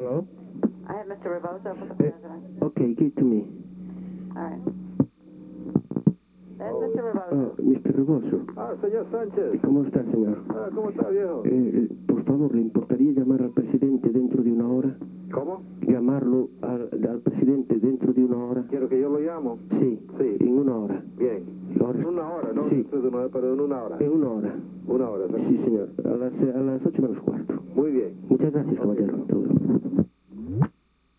Hello? I have Mr. Rebozo for the president. Okay, give it to me. All right. That's Mr. Rebozo. Mr. Rebozo. Señor Sánchez. ¿Cómo está, señor? ¿Cómo está, viejo? Por favor, ¿le importaría llamar al presidente dentro de una hora? ¿Cómo? Llamarlo al presidente dentro de una hora. ¿Quiero que yo lo llamo? Sí, Sí. en una hora. Bien. Ahora- En una hora, ¿no? Sí. Después de una hora, pero en una hora. En una hora. Una hora, ¿sí? Sí, señor. A las 8 menos cuarto. Muy bien. Muchas gracias, caballero. Todo.